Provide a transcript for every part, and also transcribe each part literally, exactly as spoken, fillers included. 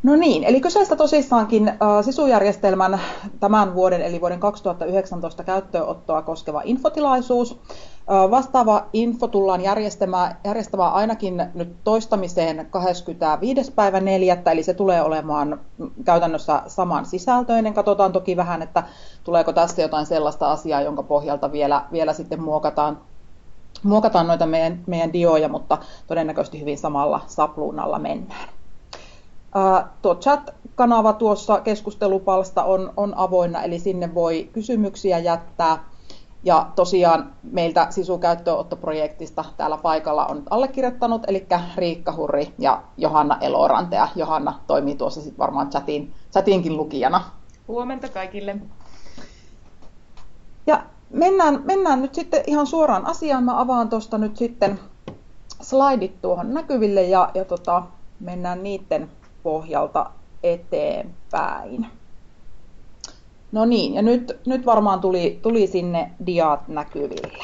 No niin, eli kyseessä tosissaankin äh, SISU-järjestelmän tämän vuoden eli vuoden kaksituhattayhdeksäntoista käyttöönottoa koskeva infotilaisuus. Äh, vastaava info tullaan järjestämään, järjestämään ainakin nyt toistamiseen kahdeskymmenesviides päivä neljättä, eli se tulee olemaan käytännössä saman sisältöinen. Katsotaan toki vähän, että tuleeko tässä jotain sellaista asiaa, jonka pohjalta vielä, vielä sitten muokataan, muokataan noita meidän, meidän dioja, mutta todennäköisesti hyvin samalla sapluunalla mennään. Tuo chat-kanava tuossa keskustelupalsta on, on avoinna, eli sinne voi kysymyksiä jättää. Ja tosiaan meiltä SISU-käyttöönottoprojektista täällä paikalla on allekirjoittanut, eli Riikka Hurri ja Johanna Eloranta. Ja Johanna toimii tuossa sitten varmaan chatin, chatinkin lukijana. Huomenta kaikille. Ja mennään, mennään nyt sitten ihan suoraan asiaan. Mä avaan tuosta nyt sitten slaidit tuohon näkyville ja, ja tota, mennään niiden pohjalta eteenpäin. No niin, ja nyt, nyt varmaan tuli, tuli sinne diat näkyville.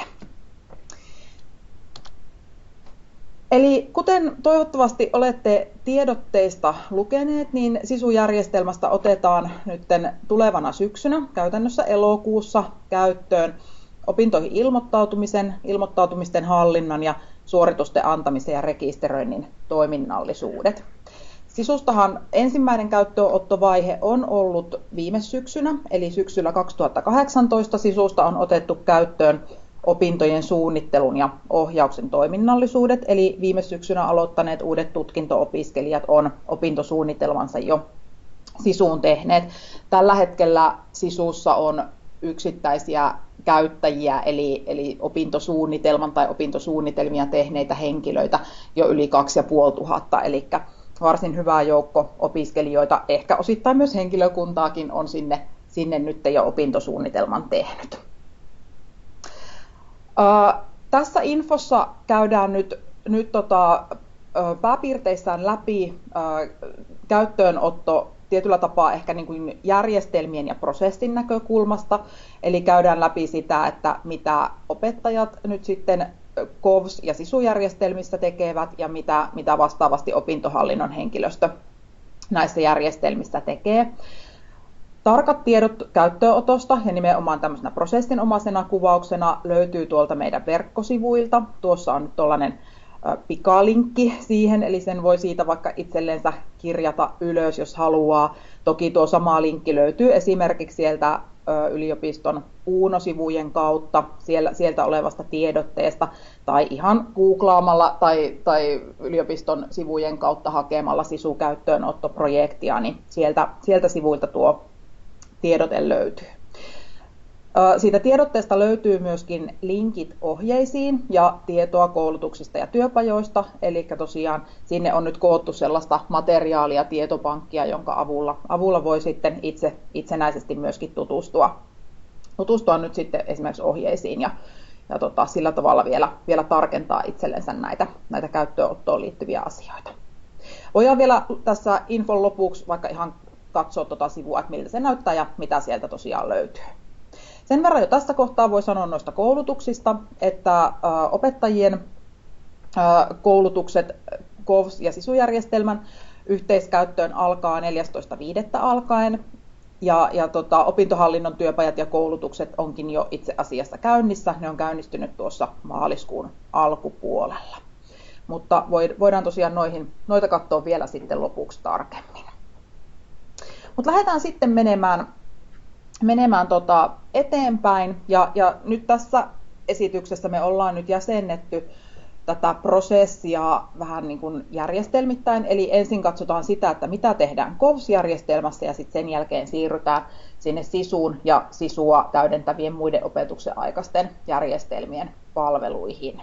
Eli kuten toivottavasti olette tiedotteista lukeneet, niin SISU-järjestelmästä otetaan nyt tulevana syksynä, käytännössä elokuussa, käyttöön opintoihin ilmoittautumisen, ilmoittautumisten hallinnan ja suoritusten antamisen ja rekisteröinnin toiminnallisuudet. SISUstahan ensimmäinen käyttöönottovaihe on ollut viime syksynä, eli syksyllä kaksituhattakahdeksantoista SISUsta on otettu käyttöön opintojen suunnittelun ja ohjauksen toiminnallisuudet, eli viime syksynä aloittaneet uudet tutkinto-opiskelijat on opintosuunnitelmansa jo SISUun tehneet. Tällä hetkellä SISUssa on yksittäisiä käyttäjiä, eli, eli opintosuunnitelman tai opintosuunnitelmia tehneitä henkilöitä jo yli kaksituhattaviisisataa, eli varsin hyvä joukko opiskelijoita, ehkä osittain myös henkilökuntaakin on sinne, sinne nyt jo opintosuunnitelman tehnyt. Ää, tässä infossa käydään nyt, nyt tota, pääpiirteissään läpi ää, käyttöönotto tietyllä tapaa ehkä niin kuin järjestelmien ja prosessin näkökulmasta, eli käydään läpi sitä, että mitä opettajat nyt sitten K O V S- ja SISU-järjestelmissä tekevät ja mitä, mitä vastaavasti opintohallinnon henkilöstö näissä järjestelmissä tekee. Tarkat tiedot käyttöönotosta ja nimenomaan tämmöisenä prosessinomaisena kuvauksena löytyy tuolta meidän verkkosivuilta. Tuossa on nyt tuollainen pikalinkki siihen, eli sen voi siitä vaikka itsellensä kirjata ylös, jos haluaa. Toki tuo sama linkki löytyy esimerkiksi sieltä yliopiston Uuno-sivujen kautta, siellä, sieltä olevasta tiedotteesta, tai ihan googlaamalla tai, tai yliopiston sivujen kautta hakemalla SISU-käyttöönottoprojektia, niin sieltä, sieltä sivuilta tuo tiedote löytyy. Siitä tiedotteesta löytyy myöskin linkit ohjeisiin ja tietoa koulutuksista ja työpajoista, eli tosiaan sinne on nyt koottu sellaista materiaalia, tietopankkia, jonka avulla, avulla voi sitten itse itsenäisesti myöskin tutustua, tutustua nyt sitten esimerkiksi ohjeisiin ja, ja tota, sillä tavalla vielä, vielä tarkentaa itsellensä näitä, näitä käyttöönottoon liittyviä asioita. Voidaan vielä tässä infon lopuksi vaikka ihan katsoa tuota sivua, että miltä se näyttää ja mitä sieltä tosiaan löytyy. Sen verran jo tässä kohtaa voi sanoa noista koulutuksista, että opettajien koulutukset K O V S- ja SISU-järjestelmän yhteiskäyttöön alkaa neljästoista viidettä alkaen. Ja, ja tota, opintohallinnon työpajat ja koulutukset onkin jo itse asiassa käynnissä. Ne on käynnistynyt tuossa maaliskuun alkupuolella. Mutta voidaan tosiaan noihin, noita katsoa vielä sitten lopuksi tarkemmin. Mutta lähdetään sitten menemään menemään tota eteenpäin ja, ja nyt tässä esityksessä me ollaan nyt jäsennetty tätä prosessia vähän niin kuin järjestelmittäin, eli ensin katsotaan sitä, että mitä tehdään K O V S-järjestelmässä ja sitten sen jälkeen siirrytään sinne SISUun ja SISUa täydentävien muiden opetuksen aikaisten järjestelmien palveluihin.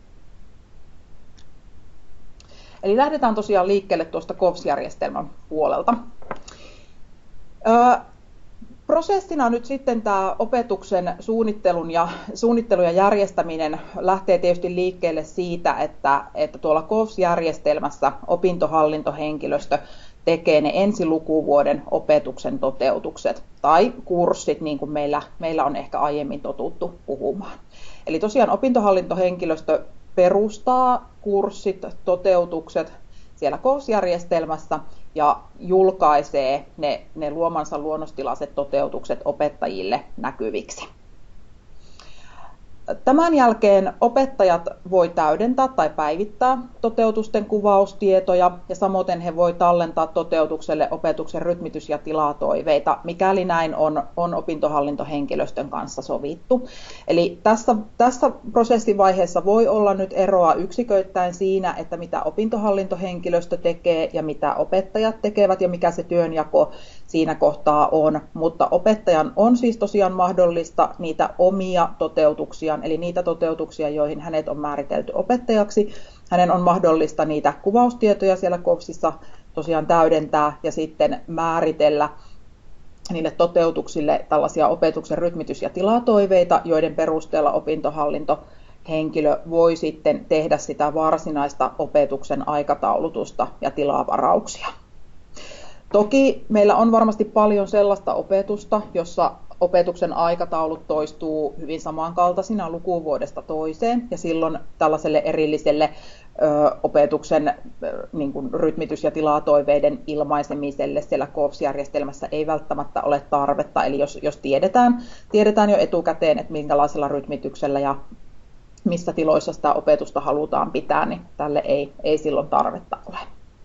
Eli lähdetään tosiaan liikkeelle tuosta K O V S-järjestelmän puolelta. Öö, Prosessina nyt sitten tämä opetuksen suunnittelun ja, suunnittelu ja järjestäminen lähtee tietysti liikkeelle siitä, että, että tuolla K O V S-järjestelmässä opintohallintohenkilöstö tekee ne ensilukuvuoden opetuksen toteutukset tai kurssit, niin kuin meillä, meillä on ehkä aiemmin totuttu puhumaan. Eli tosiaan opintohallintohenkilöstö perustaa kurssit, toteutukset siellä K O V S-järjestelmässä ja julkaisee ne, ne luomansa luonnostilaiset toteutukset opettajille näkyviksi. Tämän jälkeen opettajat voi täydentää tai päivittää toteutusten kuvaustietoja ja samoin he voi tallentaa toteutukselle opetuksen rytmitys- ja tilatoiveita, mikäli näin on, on opintohallintohenkilöstön kanssa sovittu. Eli tässä, tässä prosessivaiheessa voi olla nyt eroa yksiköittäin siinä, että mitä opintohallintohenkilöstö tekee ja mitä opettajat tekevät ja mikä se työnjako siinä kohtaa on, mutta opettajan on siis tosiaan mahdollista niitä omia toteutuksia, eli niitä toteutuksia, joihin hänet on määritelty opettajaksi. Hänen on mahdollista niitä kuvaustietoja siellä KOVSissa tosiaan täydentää ja sitten määritellä niille toteutuksille tällaisia opetuksen rytmitys- ja tilatoiveita, joiden perusteella opintohallintohenkilö voi sitten tehdä sitä varsinaista opetuksen aikataulutusta ja tilavarauksia. Toki meillä on varmasti paljon sellaista opetusta, jossa opetuksen aikataulut toistuu hyvin samankaltaisina lukuvuodesta toiseen, ja silloin tällaiselle erilliselle ö, opetuksen ö, niin kuin rytmitys- ja tilatoiveiden ilmaisemiselle siellä KOVS-järjestelmässä ei välttämättä ole tarvetta. Eli jos, jos tiedetään, tiedetään jo etukäteen, että minkälaisella rytmityksellä ja missä tiloissa sitä opetusta halutaan pitää, niin tälle ei, ei silloin tarvetta ole.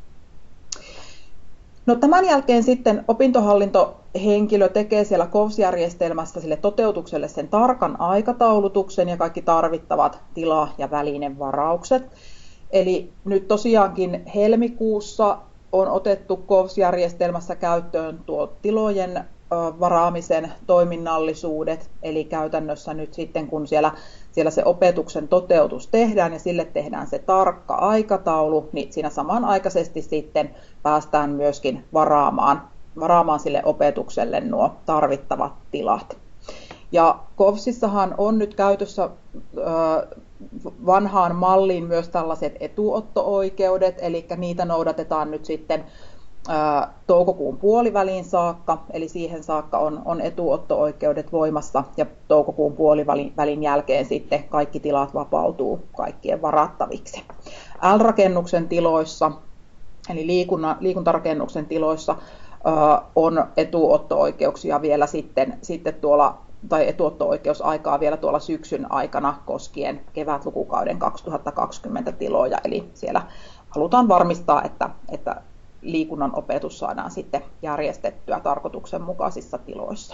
No, tämän jälkeen sitten opintohallintohenkilö tekee siellä KOVS-järjestelmässä sille toteutukselle sen tarkan aikataulutuksen ja kaikki tarvittavat tila- ja välinevaraukset. Eli nyt tosiaankin helmikuussa on otettu KOVS-järjestelmässä käyttöön tuo tilojen varaamisen toiminnallisuudet, eli käytännössä nyt sitten kun siellä, siellä se opetuksen toteutus tehdään ja sille tehdään se tarkka aikataulu, niin siinä samanaikaisesti sitten päästään myöskin varaamaan, varaamaan sille opetukselle nuo tarvittavat tilat. Ja KOVSissahan on nyt käytössä ö, vanhaan malliin myös tällaiset etuotto-oikeudet, eli niitä noudatetaan nyt sitten toukokuun puoliväliin saakka, eli siihen saakka on, on etuotto-oikeudet voimassa ja toukokuun puolivälin jälkeen sitten kaikki tilat vapautuu kaikkien varattaviksi. L-rakennuksen tiloissa, eli liikunnan, liikuntarakennuksen tiloissa on etuotto-oikeuksia vielä sitten, sitten tuolla, tai etuotto-oikeusaikaa vielä tuolla syksyn aikana koskien kevätlukukauden kaksituhattakaksikymmentä tiloja, eli siellä halutaan varmistaa, että, että liikunnan opetus saadaan sitten järjestettyä tarkoituksenmukaisissa tiloissa.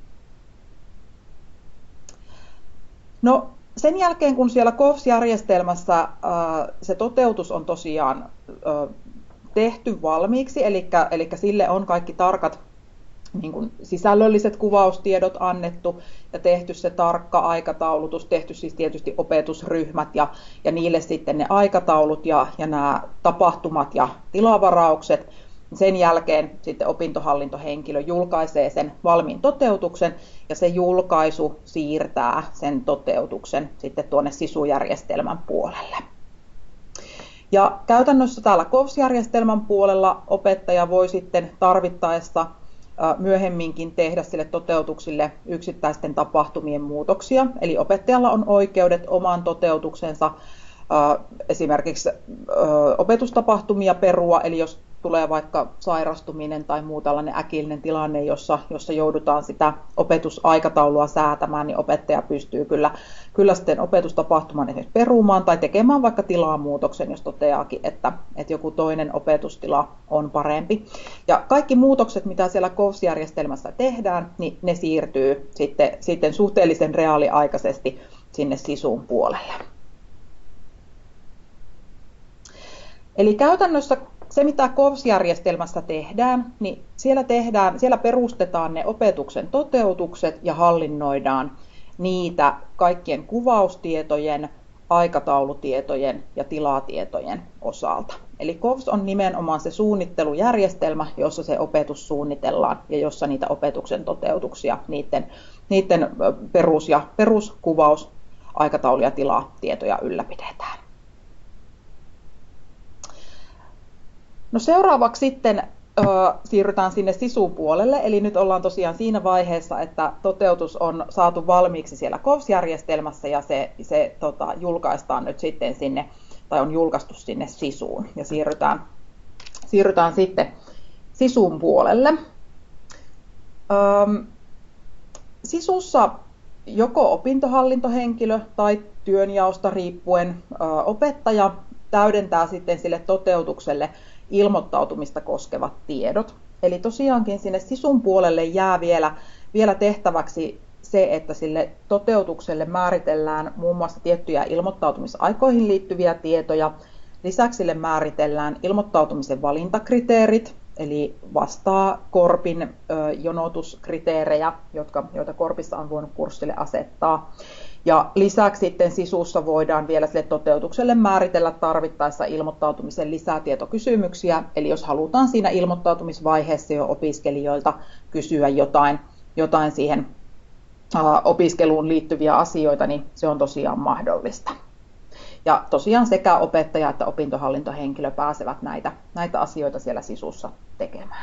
No, sen jälkeen, kun siellä KOVS-järjestelmässä se toteutus on tosiaan tehty valmiiksi, eli, eli sille on kaikki tarkat niin kuin sisällölliset kuvaustiedot annettu ja tehty se tarkka aikataulutus, tehty siis tietysti opetusryhmät ja, ja niille sitten ne aikataulut ja, ja nämä tapahtumat ja tilavaraukset. Sen jälkeen sitten opintohallintohenkilö julkaisee sen valmiin toteutuksen ja se julkaisu siirtää sen toteutuksen sitten tuonne sisujärjestelmän puolelle. Ja käytännössä täällä KOVS-järjestelmän puolella opettaja voi sitten tarvittaessa myöhemminkin tehdä sille toteutuksille yksittäisten tapahtumien muutoksia. Eli opettajalla on oikeudet omaan toteutuksensa esimerkiksi opetustapahtumia perua, eli jos tulee vaikka sairastuminen tai muu tällainen äkillinen tilanne, jossa, jossa joudutaan sitä opetusaikataulua säätämään, niin opettaja pystyy kyllä, kyllä sitten opetustapahtuman esimerkiksi perumaan tai tekemään vaikka tilamuutoksen, jos toteaakin, että, että joku toinen opetustila on parempi. Ja kaikki muutokset, mitä siellä KOVS-järjestelmässä tehdään, niin ne siirtyy sitten, sitten suhteellisen reaaliaikaisesti sinne sisun puolelle. Eli käytännössä se, mitä KOVS-järjestelmässä tehdään, niin siellä, tehdään, siellä perustetaan ne opetuksen toteutukset ja hallinnoidaan niitä kaikkien kuvaustietojen, aikataulutietojen ja tilatietojen osalta. Eli KOVS on nimenomaan se suunnittelujärjestelmä, jossa se opetus suunnitellaan ja jossa niitä opetuksen toteutuksia, niiden, niiden perus- ja peruskuvaus, aikataulu- ja tilatietoja ylläpidetään. No, seuraavaksi sitten ö, siirrytään sinne sisupuolelle, eli nyt ollaan tosiaan siinä vaiheessa, että toteutus on saatu valmiiksi siellä KOVS-järjestelmässä ja se, se tota, julkaistaan nyt sitten sinne, tai on julkaistu sinne sisuun, ja siirrytään, siirrytään sitten Sisun puolelle. Öm, Sisussa joko opintohallintohenkilö tai työnjaosta riippuen ö, opettaja täydentää sitten sille toteutukselle ilmoittautumista koskevat tiedot. Eli tosiaankin sinne Sisun puolelle jää vielä, vielä tehtäväksi se, että sille toteutukselle määritellään muun muassa tiettyjä ilmoittautumisaikoihin liittyviä tietoja. Lisäksi sille määritellään ilmoittautumisen valintakriteerit, eli vastaa Korpin ö, jonotuskriteerejä, jotka, joita Korpissa on voinut kurssille asettaa. Ja lisäksi sitten Sisussa voidaan vielä sille toteutukselle määritellä tarvittaessa ilmoittautumisen lisätietokysymyksiä. Eli jos halutaan siinä ilmoittautumisvaiheessa jo opiskelijoilta kysyä jotain, jotain siihen ä, opiskeluun liittyviä asioita, niin se on tosiaan mahdollista. Ja tosiaan sekä opettaja että opintohallintohenkilö pääsevät näitä, näitä asioita siellä Sisussa tekemään.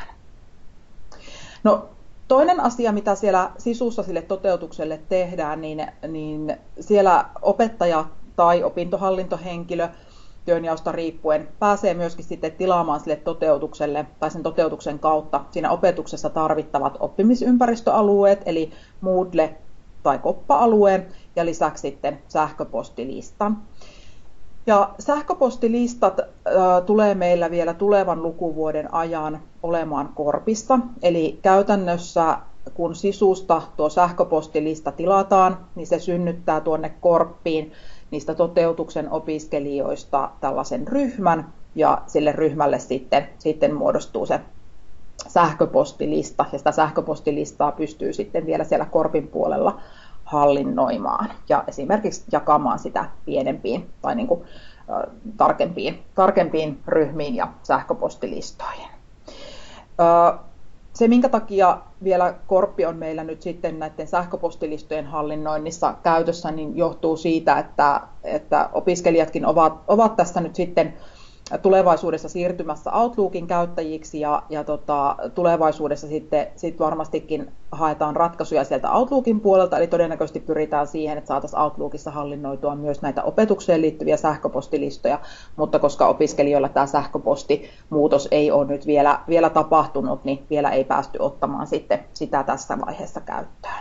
No, toinen asia, mitä siellä Sisussa sille toteutukselle tehdään, niin, niin siellä opettaja tai opintohallintohenkilö työnjaosta riippuen pääsee myöskin sitten tilaamaan sille toteutukselle tai sen toteutuksen kautta siinä opetuksessa tarvittavat oppimisympäristöalueet, eli Moodle tai Koppa-alueen ja lisäksi sitten sähköpostilistan. Ja sähköpostilistat ä, tulee meillä vielä tulevan lukuvuoden ajan olemaan Korpissa. Eli käytännössä kun Sisusta tuo sähköpostilista tilataan, niin se synnyttää tuonne Korppiin niistä toteutuksen opiskelijoista tällaisen ryhmän. Ja sille ryhmälle sitten, sitten muodostuu se sähköpostilista. Ja sitä sähköpostilistaa pystyy sitten vielä siellä Korpin puolella hallinnoimaan ja esimerkiksi jakamaan sitä pienempiin tai niin kuin, ä, tarkempiin, tarkempiin ryhmiin ja sähköpostilistoihin. Ä, se, minkä takia vielä Korppi on meillä nyt sitten näiden sähköpostilistojen hallinnoinnissa käytössä, niin johtuu siitä, että, että opiskelijatkin ovat, ovat tässä nyt sitten tulevaisuudessa siirtymässä Outlookin käyttäjiksi ja, ja tota, tulevaisuudessa sitten sit varmastikin haetaan ratkaisuja sieltä Outlookin puolelta, eli todennäköisesti pyritään siihen, että saataisiin Outlookissa hallinnoitua myös näitä opetukseen liittyviä sähköpostilistoja, mutta koska opiskelijoilla tämä sähköpostimuutos ei ole nyt vielä, vielä tapahtunut, niin vielä ei päästy ottamaan sitten sitä tässä vaiheessa käyttöön.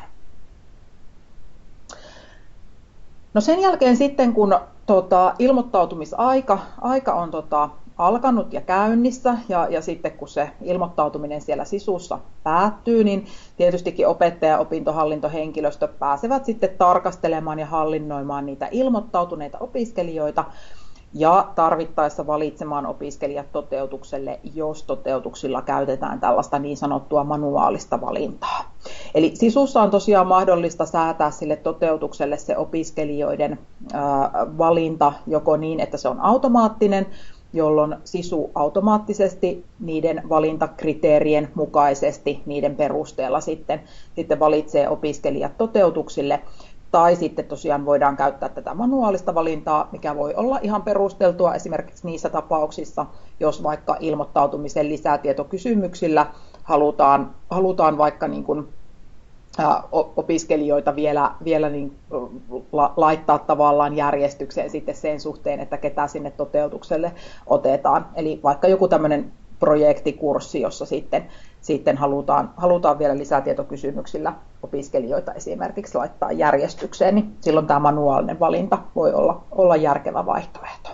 No sen jälkeen sitten, kun tota, ilmoittautumisaika aika on tota, alkanut ja käynnissä, ja, ja sitten kun se ilmoittautuminen siellä Sisussa päättyy, niin tietystikin opettaja- ja opintohallintohenkilöstö pääsevät sitten tarkastelemaan ja hallinnoimaan niitä ilmoittautuneita opiskelijoita, ja tarvittaessa valitsemaan opiskelijat toteutukselle, jos toteutuksilla käytetään tällaista niin sanottua manuaalista valintaa. Eli Sisussa on tosiaan mahdollista säätää sille toteutukselle se opiskelijoiden valinta joko niin, että se on automaattinen, jolloin Sisu automaattisesti niiden valintakriteerien mukaisesti niiden perusteella sitten, sitten valitsee opiskelijat toteutuksille. Tai sitten tosiaan voidaan käyttää tätä manuaalista valintaa, mikä voi olla ihan perusteltua esimerkiksi niissä tapauksissa, jos vaikka ilmoittautumisen lisätietokysymyksillä halutaan, halutaan vaikka niin kuin, ä, opiskelijoita vielä, vielä niin, la, laittaa tavallaan järjestykseen sitten sen suhteen, että ketä sinne toteutukselle otetaan. Eli vaikka joku tämmöinen projektikurssi, jossa sitten, sitten halutaan, halutaan vielä lisätietokysymyksillä opiskelijoita esimerkiksi laittaa järjestykseen, niin silloin tämä manuaalinen valinta voi olla, olla järkevä vaihtoehto.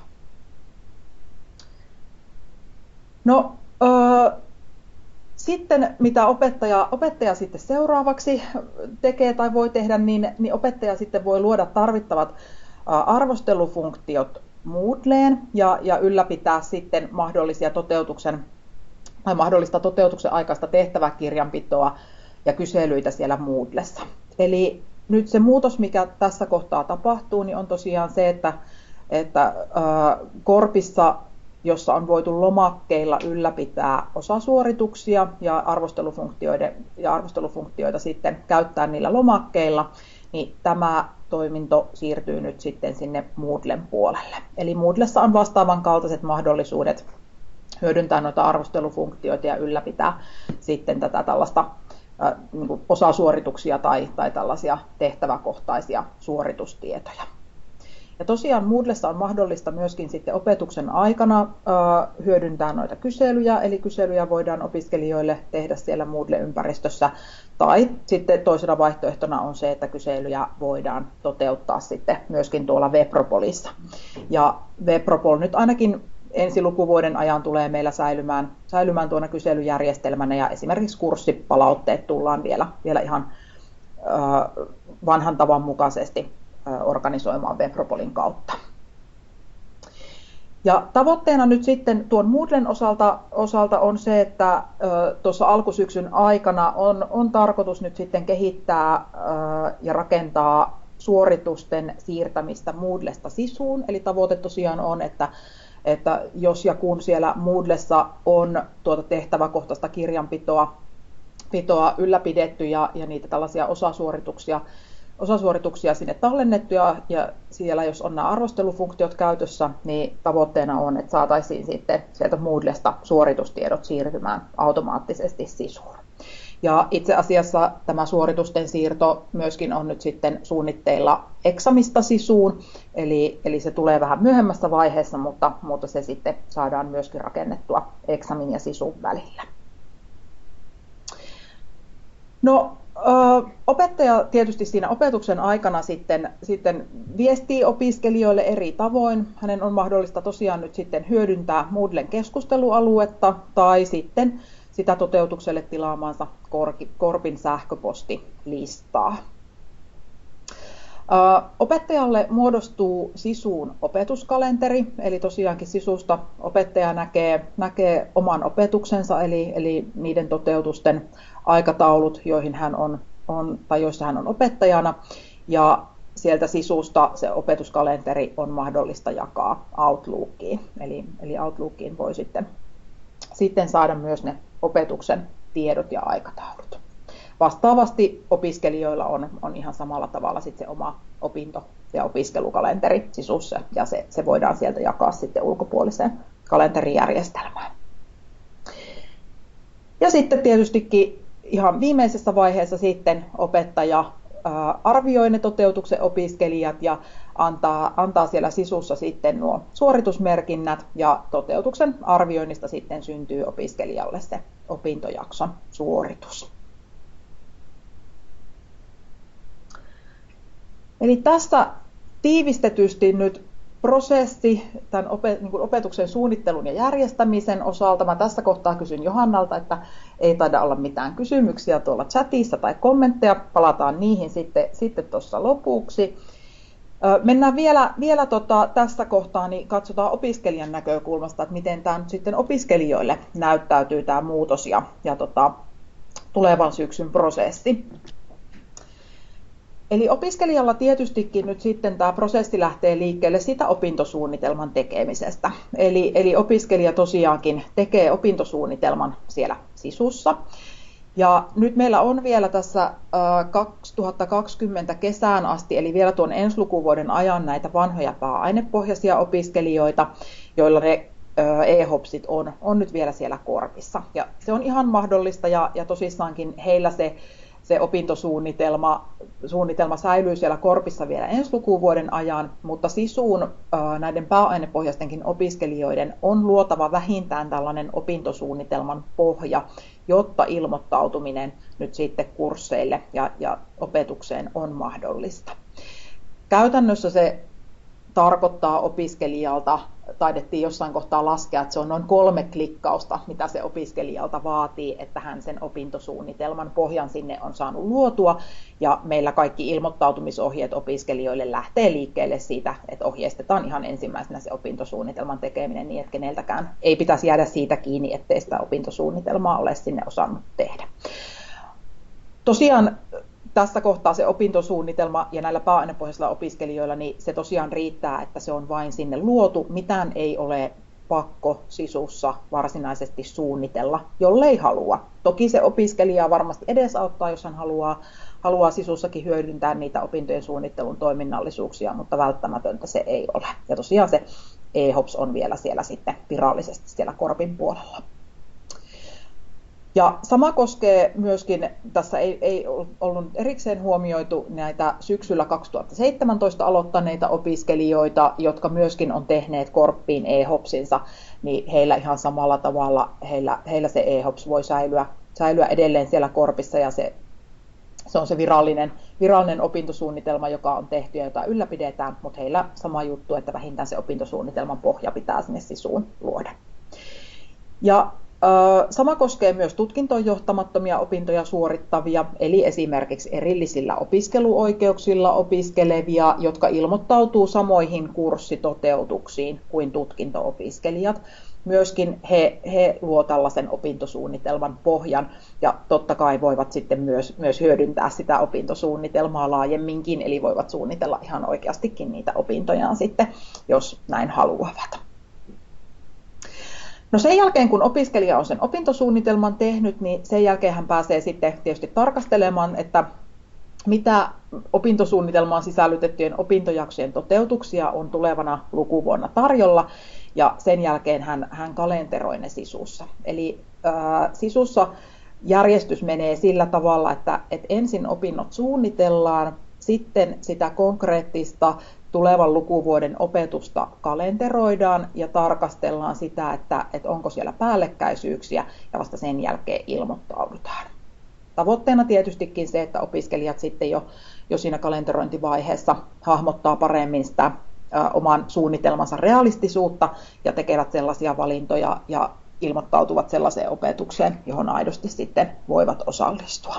No, ö, sitten mitä opettaja, opettaja sitten seuraavaksi tekee tai voi tehdä, niin, niin opettaja sitten voi luoda tarvittavat arvostelufunktiot Moodleen ja, ja ylläpitää sitten mahdollisia toteutuksen tai mahdollista toteutuksen aikaista tehtäväkirjanpitoa ja kyselyitä siellä Moodlessa. Eli nyt se muutos, mikä tässä kohtaa tapahtuu, niin on tosiaan se, että, että ää, Korpissa, jossa on voitu lomakkeilla ylläpitää osasuorituksia ja arvostelufunktioita, ja arvostelufunktioita sitten käyttää niillä lomakkeilla, niin tämä toiminto siirtyy nyt sitten sinne Moodlen puolelle. Eli Moodlessa on vastaavan kaltaiset mahdollisuudet hyödyntää noita arvostelufunktioita ja ylläpitää sitten tätä tällaista äh, niin kuin osasuorituksia tai, tai tällaisia tehtäväkohtaisia suoritustietoja. Ja tosiaan Moodlessa on mahdollista myöskin sitten opetuksen aikana hyödyntää noita kyselyjä, eli kyselyjä voidaan opiskelijoille tehdä siellä Moodle-ympäristössä, tai sitten toisena vaihtoehtona on se, että kyselyjä voidaan toteuttaa sitten myöskin tuolla Webropolissa. Ja Webropol nyt ainakin ensi lukuvuoden ajan tulee meillä säilymään, säilymään tuona kyselyjärjestelmänä, ja esimerkiksi kurssipalautteet tullaan vielä, vielä ihan äh, vanhan tavan mukaisesti äh, organisoimaan Webropolin kautta. Ja tavoitteena nyt sitten tuon Moodlen osalta, osalta on se, että äh, tuossa alkusyksyn aikana on, on tarkoitus nyt sitten kehittää äh, ja rakentaa suoritusten siirtämistä Moodlesta sisuun, eli tavoite tosiaan on, että että jos ja kun siellä Moodlessa on tuota tehtäväkohtaista kirjanpitoa pitoa ylläpidetty ja, ja niitä tällaisia osasuorituksia, osasuorituksia sinne tallennettu ja, ja siellä jos on nämä arvostelufunktiot käytössä, niin tavoitteena on, että saataisiin sitten sieltä Moodlesta suoritustiedot siirtymään automaattisesti sisuun. Ja itse asiassa tämä suoritusten siirto myöskin on nyt sitten suunnitteilla Examista sisuun, eli, eli se tulee vähän myöhemmässä vaiheessa, mutta, mutta se sitten saadaan myöskin rakennettua Examin ja sisun välillä. No, ö, opettaja tietysti siinä opetuksen aikana sitten, sitten viestii opiskelijoille eri tavoin. Hänen on mahdollista tosiaan nyt sitten hyödyntää Moodlen keskustelualuetta tai sitten sitä toteutukselle tilaamansa Korpin sähköpostilistaa. Opettajalle muodostuu sisuun opetuskalenteri, eli tosiaankin sisusta opettaja näkee, näkee oman opetuksensa, eli, eli niiden toteutusten aikataulut, joihin hän on, on, tai joissa hän on opettajana, ja sieltä sisusta se opetuskalenteri on mahdollista jakaa Outlookiin, eli, eli Outlookiin voi sitten, sitten saada myös ne opetuksen tiedot ja aikataulut. Vastaavasti opiskelijoilla on, on ihan samalla tavalla sit se oma opinto- ja opiskelukalenteri sisussa, ja se, se voidaan sieltä jakaa sitten ulkopuoliseen kalenterijärjestelmään. Ja sitten tietystikin ihan viimeisessä vaiheessa sitten opettaja ää, arvioi ne toteutuksen opiskelijat ja antaa, antaa siellä sisussa sitten nuo suoritusmerkinnät, ja toteutuksen arvioinnista sitten syntyy opiskelijalle se opintojakson suoritus. Eli tässä tiivistetysti nyt prosessi tämän opetuksen suunnittelun ja järjestämisen osalta. Mä tässä kohtaa kysyn Johannalta, että ei taida olla mitään kysymyksiä tuolla chatissa tai kommentteja. Palataan niihin sitten, sitten tuossa lopuksi. Mennään vielä, vielä tota, tässä kohtaa, niin katsotaan opiskelijan näkökulmasta, että miten tämä nyt sitten opiskelijoille näyttäytyy tämä muutos ja, ja tota, tulevan syksyn prosessi. Eli opiskelijalla tietystikin nyt sitten tämä prosessi lähtee liikkeelle sitä opintosuunnitelman tekemisestä. Eli, eli opiskelija tosiaankin tekee opintosuunnitelman siellä sisussa. Ja nyt meillä on vielä tässä kaksituhattakaksikymmentä kesään asti, eli vielä tuon ensi lukuvuoden ajan näitä vanhoja pääainepohjaisia opiskelijoita, joilla ne e-hopsit on, on nyt vielä siellä Korpissa. Ja se on ihan mahdollista ja, ja tosissaankin heillä se Se opintosuunnitelma suunnitelma säilyy siellä Korpissa vielä ensi lukuvuoden ajan, mutta sisuun näiden pääainepohjaistenkin opiskelijoiden on luotava vähintään tällainen opintosuunnitelman pohja, jotta ilmoittautuminen nyt sitten kursseille ja, ja opetukseen on mahdollista. Käytännössä se tarkoittaa opiskelijalta, taidettiin jossain kohtaa laskea, että se on noin kolme klikkausta, mitä se opiskelijalta vaatii, että hän sen opintosuunnitelman pohjan sinne on saanut luotua. Ja meillä kaikki ilmoittautumisohjeet opiskelijoille lähtee liikkeelle siitä, että ohjeistetaan ihan ensimmäisenä se opintosuunnitelman tekeminen niin, että keneltäkään ei pitäisi jäädä siitä kiinni, ettei sitä opintosuunnitelmaa ole sinne osannut tehdä. Tosiaan tässä kohtaa se opintosuunnitelma ja näillä pääainepohjaisilla opiskelijoilla, niin se tosiaan riittää, että se on vain sinne luotu. Mitään ei ole pakko sisussa varsinaisesti suunnitella, jollei halua. Toki se opiskelija varmasti edesauttaa, jos hän haluaa, haluaa sisussakin hyödyntää niitä opintojen suunnittelun toiminnallisuuksia, mutta välttämätöntä se ei ole. Ja tosiaan se e-hops on vielä siellä sitten virallisesti siellä Korpin puolella. Ja sama koskee myöskin, tässä ei, ei ollut erikseen huomioitu näitä syksyllä kaksituhattaseitsemäntoista aloittaneita opiskelijoita, jotka myöskin on tehneet Korppiin e-hopsinsa, niin heillä ihan samalla tavalla, heillä, heillä se e-hops voi säilyä, säilyä edelleen siellä Korpissa, ja se, se on se virallinen, virallinen opintosuunnitelma, joka on tehty ja jota ylläpidetään, mutta heillä sama juttu, että vähintään se opintosuunnitelman pohja pitää sinne sisuun luoda. Ja sama koskee myös tutkintoon johtamattomia opintoja suorittavia, eli esimerkiksi erillisillä opiskeluoikeuksilla opiskelevia, jotka ilmoittautuu samoihin kurssitoteutuksiin kuin tutkinto-opiskelijat. Myöskin he, he luovat tällaisen opintosuunnitelman pohjan, ja totta kai voivat sitten myös, myös hyödyntää sitä opintosuunnitelmaa laajemminkin, eli voivat suunnitella ihan oikeastikin niitä opintojaan sitten, jos näin haluavat. No sen jälkeen, kun opiskelija on sen opintosuunnitelman tehnyt, niin sen jälkeen hän pääsee sitten tietysti tarkastelemaan, että mitä opintosuunnitelmaan sisällytettyjen opintojaksojen toteutuksia on tulevana lukuvuonna tarjolla, ja sen jälkeen hän, hän kalenteroi ne sisussa. Eli ää, sisussa järjestys menee sillä tavalla, että, että ensin opinnot suunnitellaan, sitten sitä konkreettista tulevan lukuvuoden opetusta kalenteroidaan ja tarkastellaan sitä, että, että onko siellä päällekkäisyyksiä, ja vasta sen jälkeen ilmoittaudutaan. Tavoitteena tietystikin se, että opiskelijat sitten jo, jo siinä kalenterointivaiheessa hahmottaa paremmin sitä ä, oman suunnitelmansa realistisuutta ja tekevät sellaisia valintoja ja ilmoittautuvat sellaiseen opetukseen, johon aidosti sitten voivat osallistua.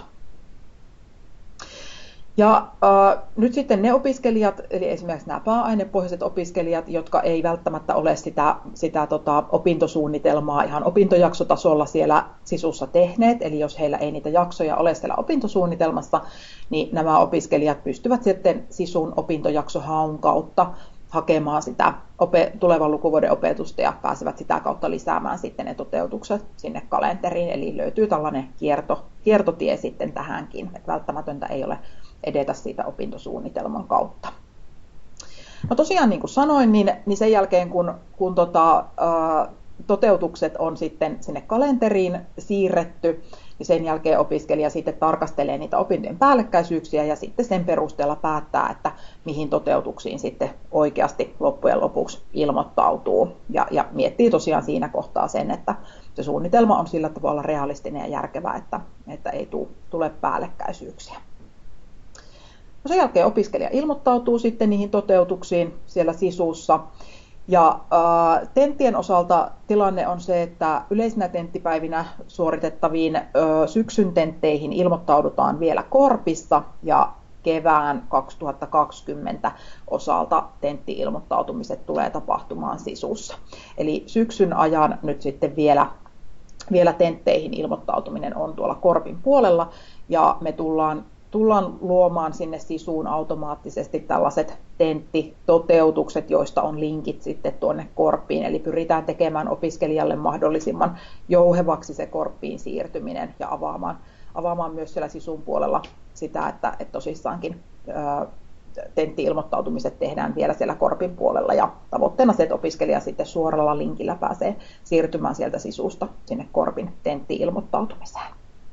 Ja äh, nyt sitten ne opiskelijat, eli esimerkiksi nämä pääainepohjaiset opiskelijat, jotka ei välttämättä ole sitä, sitä tota, opintosuunnitelmaa ihan opintojaksotasolla siellä sisussa tehneet, eli jos heillä ei niitä jaksoja ole siellä opintosuunnitelmassa, niin nämä opiskelijat pystyvät sitten sisun opintojaksohaun kautta hakemaan sitä opet- tulevan lukuvuoden opetusta ja pääsevät sitä kautta lisäämään sitten ne toteutukset sinne kalenteriin, eli löytyy tällainen kierto, kiertotie sitten tähänkin, että välttämätöntä ei ole edetä siitä opintosuunnitelman kautta. No tosiaan niin kuin sanoin, niin, niin sen jälkeen kun, kun tota, ä, toteutukset on sitten sinne kalenteriin siirretty, niin sen jälkeen opiskelija sitten tarkastelee niitä opintojen päällekkäisyyksiä ja sitten sen perusteella päättää, että mihin toteutuksiin sitten oikeasti loppujen lopuksi ilmoittautuu. Ja, ja miettii tosiaan siinä kohtaa sen, että se suunnitelma on sillä tavalla realistinen ja järkevä, että, että ei tule päällekkäisyyksiä. No sen jälkeen opiskelija ilmoittautuu sitten niihin toteutuksiin siellä sisussa. Ja ää, tenttien osalta tilanne on se, että yleisinä tenttipäivinä suoritettaviin ää, syksyn tentteihin ilmoittaudutaan vielä Korpissa ja kevään kaksituhattakaksikymmentä osalta tentti-ilmoittautumiset tulee tapahtumaan sisussa. Eli syksyn ajan nyt sitten vielä, vielä tentteihin ilmoittautuminen on tuolla Korpin puolella ja me tullaan Tullaan luomaan sinne sisuun automaattisesti tällaiset tenttitoteutukset, joista on linkit sitten tuonne Korppiin. Eli pyritään tekemään opiskelijalle mahdollisimman jouhevaksi se Korppiin siirtyminen ja avaamaan, avaamaan myös siellä sisun puolella sitä, että, että tosissaankin ää, tentti-ilmoittautumiset tehdään vielä siellä Korpin puolella. Ja tavoitteena se, että opiskelija sitten suoralla linkillä pääsee siirtymään sieltä sisusta sinne Korpin tentti-ilmoittautumiseen.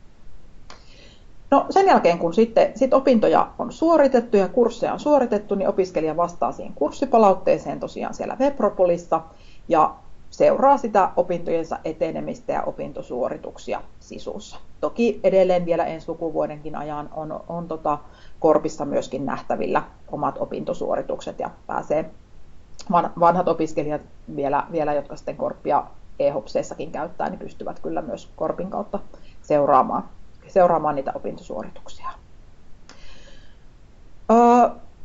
No sen jälkeen, kun sitten sit opintoja on suoritettu ja kursseja on suoritettu, niin opiskelija vastaa siihen kurssipalautteeseen tosiaan siellä Webropolissa ja seuraa sitä opintojensa etenemistä ja opintosuorituksia sisussa. Toki edelleen vielä ensi lukuvuodenkin ajan on, on tota Korpissa myöskin nähtävillä omat opintosuoritukset ja pääsee vanhat opiskelijat vielä, vielä jotka sitten Korppia e-hopseissakin käyttää, niin pystyvät kyllä myös Korpin kautta seuraamaan. seuraamaan niitä opintosuorituksia. Öö,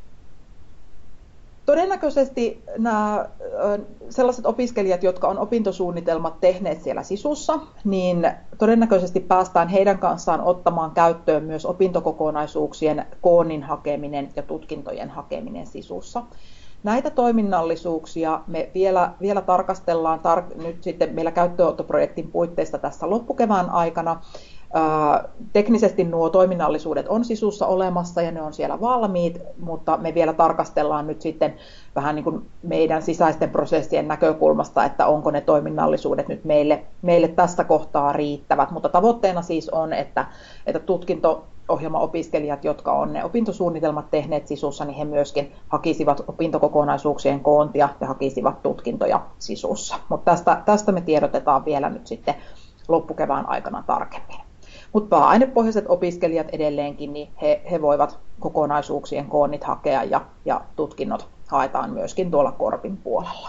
todennäköisesti nämä ö, sellaiset opiskelijat, jotka on opintosuunnitelmat tehneet siellä sisussa, niin todennäköisesti päästään heidän kanssaan ottamaan käyttöön myös opintokokonaisuuksien koonnin hakeminen ja tutkintojen hakeminen sisussa. Näitä toiminnallisuuksia me vielä, vielä tarkastellaan tar- nyt sitten meillä käyttöönottoprojektin puitteissa tässä loppukevään aikana. Teknisesti nuo toiminnallisuudet on sisussa olemassa ja ne on siellä valmiit, mutta me vielä tarkastellaan nyt sitten vähän niin kuin meidän sisäisten prosessien näkökulmasta, että onko ne toiminnallisuudet nyt meille, meille tässä kohtaa riittävät. Mutta tavoitteena siis on, että, että tutkinto-ohjelmaopiskelijat, jotka on ne opintosuunnitelmat tehneet sisussa, niin he myöskin hakisivat opintokokonaisuuksien koontia ja hakisivat tutkintoja sisussa. Mutta tästä, tästä me tiedotetaan vielä nyt sitten loppukevään aikana tarkemmin. Mutta pääainepohjaiset opiskelijat edelleenkin, niin he, he voivat kokonaisuuksien koonnit hakea ja, ja tutkinnot haetaan myöskin tuolla Korpin puolella.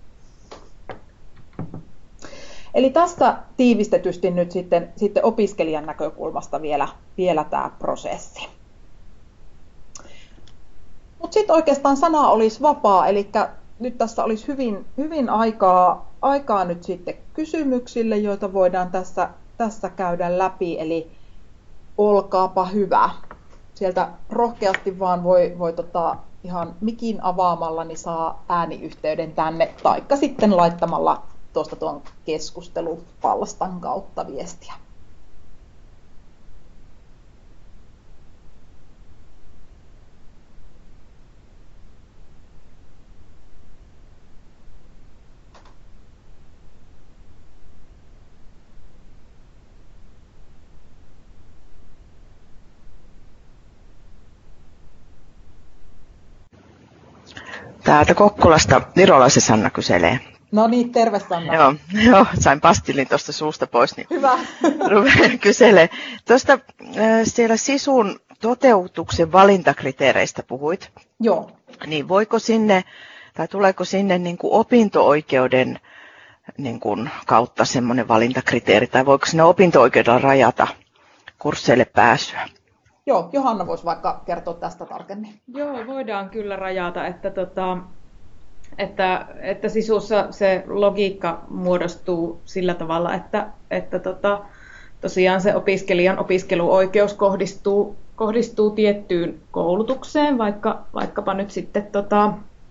Eli tässä tiivistetysti nyt sitten, sitten opiskelijan näkökulmasta vielä, vielä tämä prosessi. Mutta sitten oikeastaan sana olisi vapaa, eli nyt tässä olisi hyvin, hyvin aikaa, aikaa nyt sitten kysymyksille, joita voidaan tässä, tässä käydä läpi, eli olkaapa hyvä. Sieltä rohkeasti vaan voi, voi tota, ihan mikin avaamalla niin saa ääniyhteyden tänne, taikka sitten laittamalla tuosta tuon keskustelupalstan kautta viestiä. Täältä Kokkolasta Virolaisen Sanna kyselee. No niin, terve Sanna. Joo, joo sain pastillin tuosta suusta pois, niin hyvä. kyselee. Tuosta äh, siellä sisun toteutuksen valintakriteereistä puhuit. Joo. Niin voiko sinne, tai tuleeko sinne niin kuin opinto-oikeuden niin kuin kautta semmoinen valintakriteeri, tai voiko sinne opinto-oikeudella rajata kursseille pääsyä? Joo, Johanna voisi vaikka kertoa tästä tarkemmin. Joo, voidaan kyllä rajata, että, tota, että, että sisussa se logiikka muodostuu sillä tavalla, että, että tota, tosiaan se opiskelijan opiskeluoikeus kohdistuu, kohdistuu tiettyyn koulutukseen, vaikka, vaikkapa nyt sitten tota,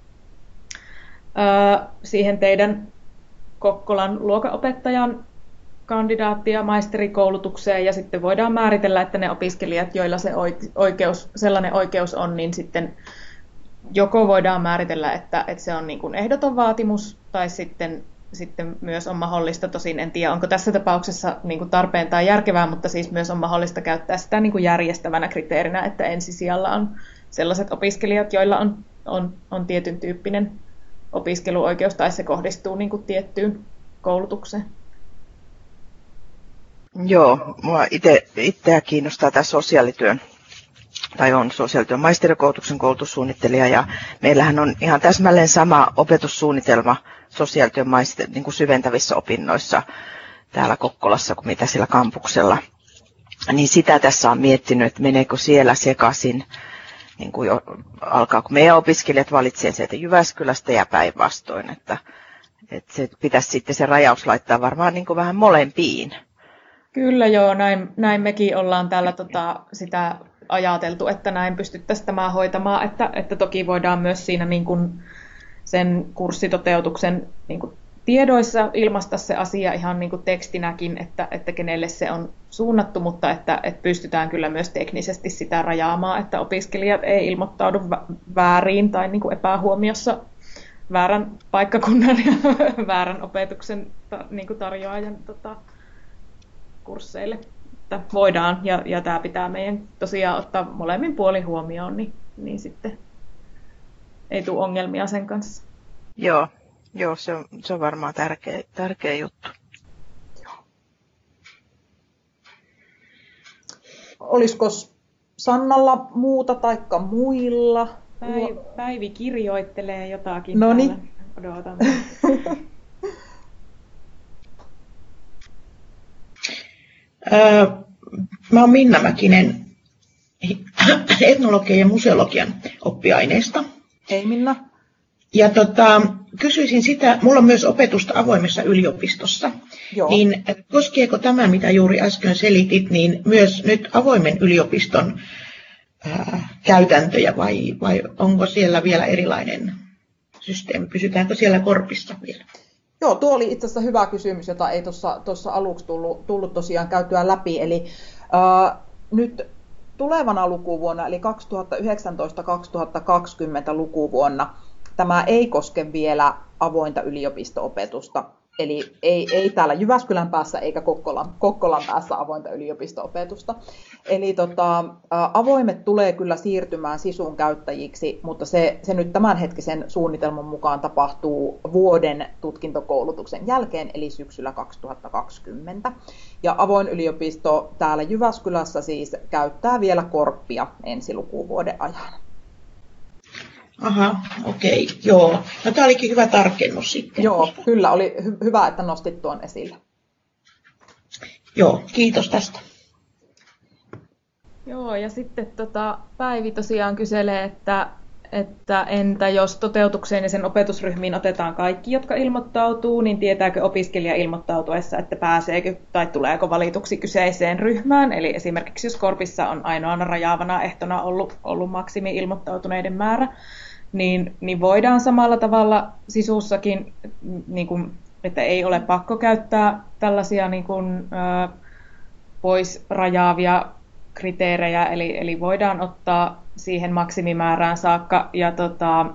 ää, siihen teidän Kokkolan luokanopettajan kandidaatti- ja maisterikoulutukseen, ja sitten voidaan määritellä, että ne opiskelijat, joilla se oikeus, sellainen oikeus on, niin sitten joko voidaan määritellä, että, että se on niin kuin ehdoton vaatimus, tai sitten, sitten myös on mahdollista, tosin en tiedä, onko tässä tapauksessa niin kuin tarpeen tai järkevää, mutta siis myös on mahdollista käyttää sitä niin kuin järjestävänä kriteerinä, että ensisijalla on sellaiset opiskelijat, joilla on, on, on tietyn tyyppinen opiskeluoikeus, tai se kohdistuu niin kuin tiettyyn koulutukseen. Joo, mua ite, itseä kiinnostaa tämä sosiaalityön, tai on sosiaalityön maisterikoulutuksen koulutussuunnittelija, ja meillähän on ihan täsmälleen sama opetussuunnitelma sosiaalityön maister, niin kuin syventävissä opinnoissa täällä Kokkolassa kuin mitä siellä kampuksella. Niin sitä tässä on miettinyt, että meneekö siellä sekaisin, niin kuin jo, alkaako meidän opiskelijat valitsee sieltä Jyväskylästä ja päinvastoin, että, että se pitäisi sitten se rajaus laittaa varmaan niin kuin vähän molempiin. Kyllä joo, näin, näin mekin ollaan täällä tota, sitä ajateltu, että näin pystyttäisiin tämä hoitamaan, että, että toki voidaan myös siinä niin kuin sen kurssitoteutuksen niin kuin tiedoissa ilmaista se asia ihan niin kuin tekstinäkin, että, että kenelle se on suunnattu, mutta että, että pystytään kyllä myös teknisesti sitä rajaamaan, että opiskelijat ei ilmoittaudu väärin tai niin kuin epähuomiossa väärän paikkakunnan ja väärän opetuksen niin kuin tarjoajan tota, kursseille. Että voidaan, ja, ja tämä pitää meidän tosiaan ottaa molemmin puolin huomioon, niin, niin sitten ei tule ongelmia sen kanssa. Joo, joo se, on, se on varmaan tärkeä, tärkeä juttu. Joo. Olisiko Sannalla muuta taikka muilla? Päivi, Päivi kirjoittelee jotakin. Noniin. Odotan. Mä oon Minna Mäkinen etnologian ja museologian oppiaineesta. Hei Minna. Ja tota, kysyisin sitä, mulla on myös opetusta avoimessa yliopistossa. Joo. Niin koskeeko tämä, mitä juuri äsken selitit, niin myös nyt avoimen yliopiston ää, käytäntöjä vai, vai onko siellä vielä erilainen systeemi? Pysytäänkö siellä Korpissa vielä? Joo, tuo oli itse asiassa hyvä kysymys, jota ei tuossa aluksi tullut, tullut tosiaan käytyä läpi. Eli ää, nyt tulevana lukuvuonna, eli kaksituhattayhdeksäntoista kaksituhattakaksikymmentä lukuvuonna, tämä ei koske vielä avointa yliopisto-opetusta. Eli ei, ei täällä Jyväskylän päässä eikä Kokkolan, Kokkolan päässä avointa yliopisto-opetusta. Eli tota, ä, avoimet tulee kyllä siirtymään sisun käyttäjiksi, mutta se, se nyt tämänhetkisen suunnitelman mukaan tapahtuu vuoden tutkintokoulutuksen jälkeen, eli syksyllä kaksituhattakaksikymmentä. Ja avoin yliopisto täällä Jyväskylässä siis käyttää vielä korppia ensi lukuvuoden ajan. Aha, okei, okay, joo. No tämä olikin hyvä tarkennus sitten. Joo, kyllä, oli hy- hyvä, että nostit tuon esille. Joo, kiitos tästä. Joo, ja sitten tota, Päivi tosiaan kyselee, että, että entä jos toteutukseen ja sen opetusryhmiin otetaan kaikki, jotka ilmoittautuu, niin tietääkö opiskelija ilmoittautuessa, että pääseekö tai tuleeko valituksi kyseiseen ryhmään? Eli esimerkiksi jos korpissa on ainoana rajaavana ehtona ollut, ollut maksimi-ilmoittautuneiden määrä, niin, niin voidaan samalla tavalla sisussakin, niin kuin, että ei ole pakko käyttää tällaisia niin kuin, ö, pois rajaavia kriteerejä, eli, eli voidaan ottaa siihen maksimimäärään saakka, ja, tota,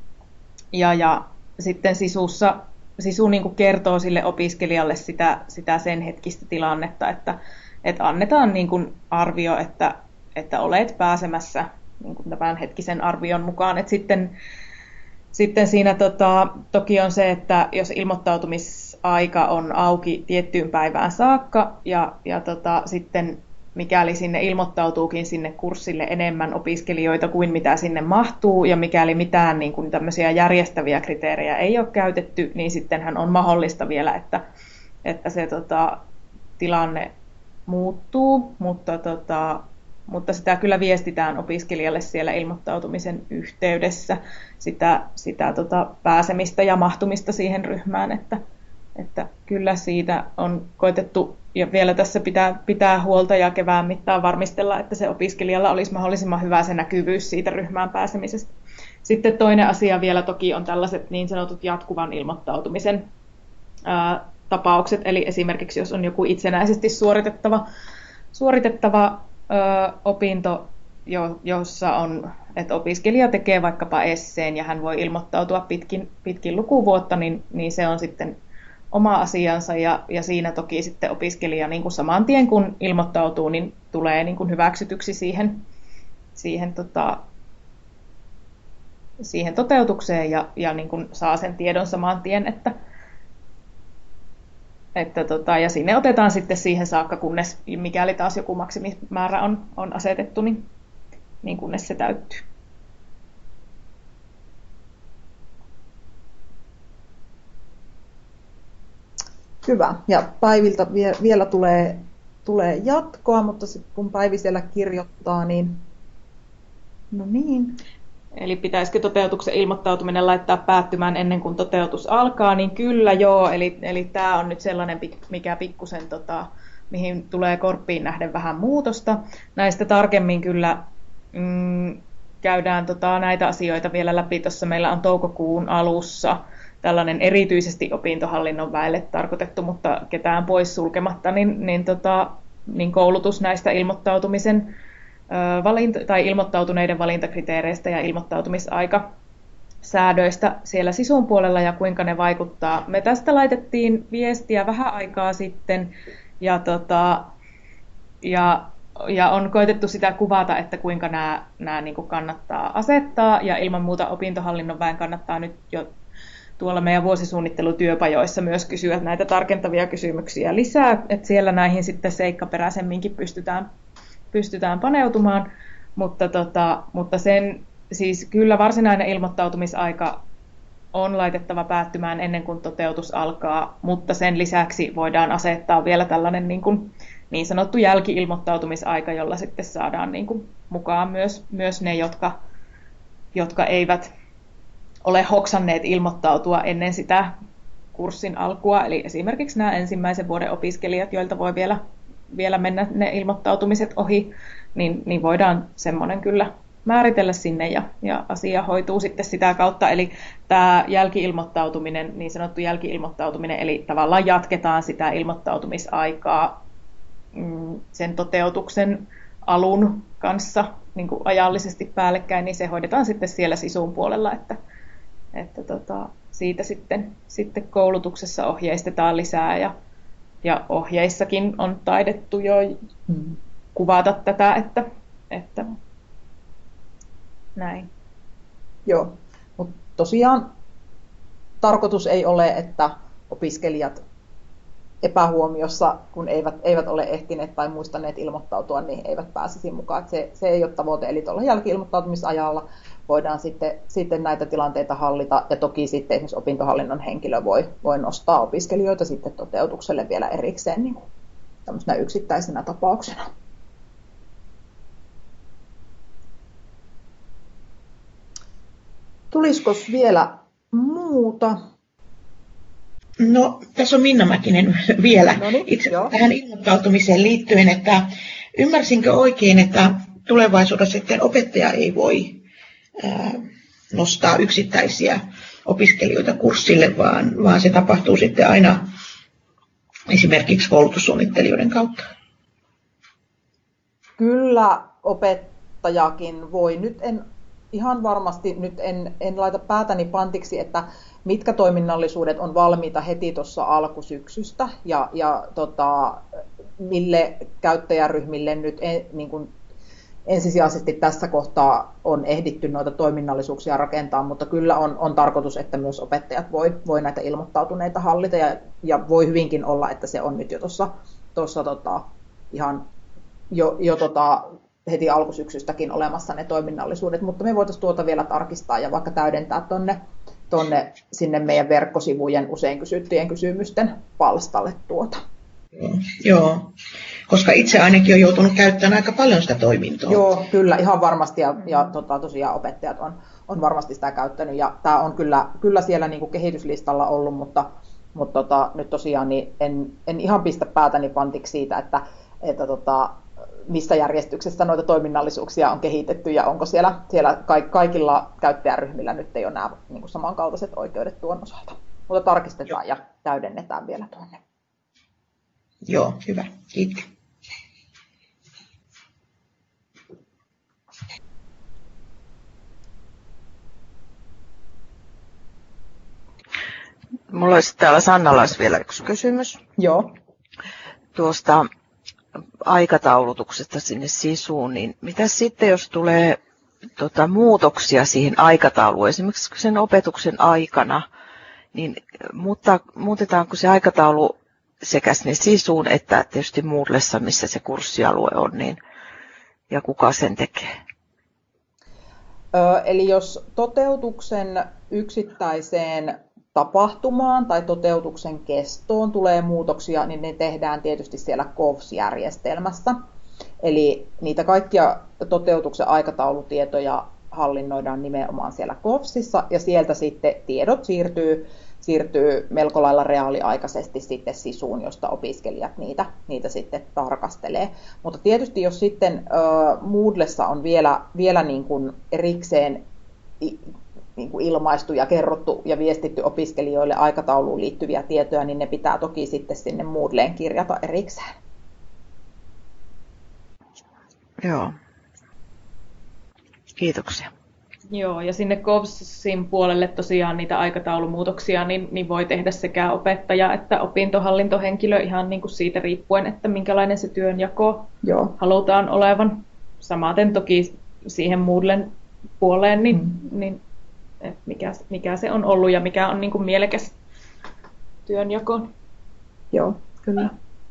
ja, ja sitten sisussa, sisu niin kuin kertoo sille opiskelijalle sitä, sitä sen hetkistä tilannetta, että, että annetaan niin kuin arvio, että, että olet pääsemässä niin kuin tämän hetkisen arvion mukaan. Et sitten, sitten siinä tota, toki on se, että jos ilmoittautumisaika on auki tiettyyn päivään saakka, ja, ja tota, sitten mikäli sinne ilmoittautuukin sinne kurssille enemmän opiskelijoita kuin mitä sinne mahtuu, ja mikäli mitään niin kuin tämmöisiä järjestäviä kriteerejä ei ole käytetty, niin sittenhän on mahdollista vielä, että, että se tota, tilanne muuttuu, mutta, tota, mutta sitä kyllä viestitään opiskelijalle siellä ilmoittautumisen yhteydessä, sitä, sitä tota, pääsemistä ja mahtumista siihen ryhmään, että, että kyllä siitä on koetettu. Ja vielä tässä pitää, pitää huolta ja kevään mittaan varmistella, että se opiskelijalla olisi mahdollisimman hyvä se näkyvyys siitä ryhmään pääsemisestä. Sitten toinen asia vielä toki on tällaiset niin sanotut jatkuvan ilmoittautumisen ää, tapaukset. Eli esimerkiksi jos on joku itsenäisesti suoritettava, suoritettava ää, opinto, jo, jossa on, että opiskelija tekee vaikkapa esseen ja hän voi ilmoittautua pitkin, pitkin lukuvuotta, niin, niin se on sitten oma asiansa, ja, ja siinä toki sitten opiskelija niin kuin saman tien kun ilmoittautuu, niin tulee niin kuin hyväksytyksi siihen, siihen, tota, siihen toteutukseen ja, ja niin kuin saa sen tiedon saman tien, että, että tota, ja sinne otetaan sitten siihen saakka, kunnes mikäli taas joku maksimimäärä on, on asetettu, niin, niin kunnes se täyttyy. Hyvä. Ja Päiviltä vielä tulee, tulee jatkoa, mutta sitten kun Päivi siellä kirjoittaa, niin no niin. Eli pitäisikö toteutuksen ilmoittautuminen laittaa päättymään ennen kuin toteutus alkaa, niin kyllä joo. Eli, eli tämä on nyt sellainen, mikä pikkusen, tota, mihin tulee korppiin nähden vähän muutosta. Näistä tarkemmin kyllä mm, käydään tota, näitä asioita vielä läpi. Tuossa meillä on toukokuun alussa tällainen erityisesti opintohallinnon väelle tarkoitettu, mutta ketään pois sulkematta, niin, niin, tota, niin koulutus näistä ilmoittautumisen ö, valinta, tai ilmoittautuneiden valintakriteereistä ja ilmoittautumisaikasäädöistä siellä sisun puolella ja kuinka ne vaikuttaa. Me tästä laitettiin viestiä vähän aikaa sitten ja, tota, ja, ja on koetettu sitä kuvata, että kuinka nämä, nämä niin kuin kannattaa asettaa, ja ilman muuta opintohallinnon väen kannattaa nyt jo tuolla meidän vuosisuunnittelutyöpajoissa myös kysyä näitä tarkentavia kysymyksiä lisää, että siellä näihin sitten seikkaperäisemminkin pystytään, pystytään paneutumaan, mutta, tota, mutta sen siis kyllä varsinainen ilmoittautumisaika on laitettava päättymään ennen kuin toteutus alkaa, mutta sen lisäksi voidaan asettaa vielä tällainen niin, kuin, niin sanottu jälki-ilmoittautumisaika, jolla sitten saadaan niin kuin mukaan myös, myös ne, jotka, jotka eivät ole hoksanneet ilmoittautua ennen sitä kurssin alkua, eli esimerkiksi nämä ensimmäisen vuoden opiskelijat, joilta voi vielä, vielä mennä ne ilmoittautumiset ohi, niin, niin voidaan semmoinen kyllä määritellä sinne ja, ja asia hoituu sitten sitä kautta. Eli tämä jälki-ilmoittautuminen, niin sanottu jälki-ilmoittautuminen, eli tavallaan jatketaan sitä ilmoittautumisaikaa mm, sen toteutuksen alun kanssa niin kuin ajallisesti päällekkäin, niin se hoidetaan sitten siellä sisun puolella, että, että tota, siitä sitten, sitten koulutuksessa ohjeistetaan lisää ja, ja ohjeissakin on taidettu jo mm. kuvata tätä, että, että näin. Joo, mutta tosiaan tarkoitus ei ole, että opiskelijat epähuomiossa, kun eivät, eivät ole ehtineet tai muistaneet ilmoittautua, niin eivät pääsisi mukaan. Et se, se ei ole tavoite, eli tuolla jälki-ilmoittautumisajalla voidaan sitten, sitten näitä tilanteita hallita, ja toki sitten esimerkiksi opintohallinnon henkilö voi, voi nostaa opiskelijoita sitten toteutukselle vielä erikseen niin tämmöisenä yksittäisenä tapauksena. Tulisiko vielä muuta? No, tässä on Minna Mäkinen vielä Noniin, itse joo. tähän ilmoittautumiseen liittyen, että ymmärsinkö oikein, että tulevaisuudessa sitten opettaja ei voi ää, nostaa yksittäisiä opiskelijoita kurssille, vaan, vaan se tapahtuu sitten aina esimerkiksi koulutussuunnittelijoiden kautta? Kyllä opettajakin voi. Nyt en ihan varmasti nyt en, en laita päätäni pantiksi, että mitkä toiminnallisuudet on valmiita heti tuossa alkusyksystä ja, ja tota, mille käyttäjäryhmille nyt en, niin kuin ensisijaisesti tässä kohtaa on ehditty noita toiminnallisuuksia rakentaa, mutta kyllä on, on tarkoitus, että myös opettajat voi, voi näitä ilmoittautuneita hallita ja, ja voi hyvinkin olla, että se on nyt jo tuossa, tuossa tota, ihan jo, jo tota, heti alkusyksystäkin olemassa ne toiminnallisuudet, mutta me voitaisiin tuota vielä tarkistaa ja vaikka täydentää tuonne tonne sinne meidän verkkosivujen usein kysyttyjen kysymysten palstalle tuota. Joo, koska itse ainakin olen joutunut käyttämään aika paljon sitä toimintoa. Joo, kyllä, ihan varmasti ja, ja tota, tosiaan opettajat on, on varmasti sitä käyttänyt ja tämä on kyllä, kyllä siellä niin kuin kehityslistalla ollut, mutta, mutta tota, nyt tosiaan niin en, en ihan pistä päätäni pantiksi siitä, että, että tota, missä järjestyksessä noita toiminnallisuuksia on kehitetty ja onko siellä, siellä kaikilla käyttäjäryhmillä nyt ei ole nämä niin kuin samankaltaiset oikeudet tuon osalta. Mutta tarkistetaan Joo. ja täydennetään vielä tuonne. Joo, hyvä. Kiitos. Mulla olisi täällä Sannalla olisi vielä yksi kysymys. Joo. Tuosta aikataulutuksesta sinne sisuun, niin mitä sitten, jos tulee tota, muutoksia siihen aikatauluun, esimerkiksi sen opetuksen aikana, niin mutta, muutetaanko se aikataulu sekä sinne sisuun että tietysti Moodlessa, missä se kurssialue on, niin, ja kuka sen tekee? Ö, eli jos toteutuksen yksittäiseen tapahtumaan tai toteutuksen kestoon tulee muutoksia, niin ne tehdään tietysti siellä K O V S-järjestelmässä. Eli niitä kaikkia toteutuksen aikataulutietoja hallinnoidaan nimenomaan siellä K O V Sissa, ja sieltä sitten tiedot siirtyy, siirtyy melko lailla reaaliaikaisesti sitten sisuun, josta opiskelijat niitä, niitä sitten tarkastelee. Mutta tietysti jos sitten äh, Moodlessa on vielä, vielä niin kuin erikseen niin kuin ilmaistu ja kerrottu ja viestitty opiskelijoille aikatauluun liittyviä tietoja, niin ne pitää toki sitten sinne Moodleen kirjata erikseen. Joo. Kiitoksia. Joo, ja sinne K O V Sin puolelle tosiaan niitä aikataulumuutoksia niin, niin voi tehdä sekä opettaja että opintohallintohenkilö ihan niin kuin siitä riippuen, että minkälainen se työnjako Joo. halutaan olevan. Samaten toki siihen Moodlen puoleen, niin, mm. niin mikä, mikä se on ollut ja mikä on niin kuin mielekäs työnjako. Joo, kyllä.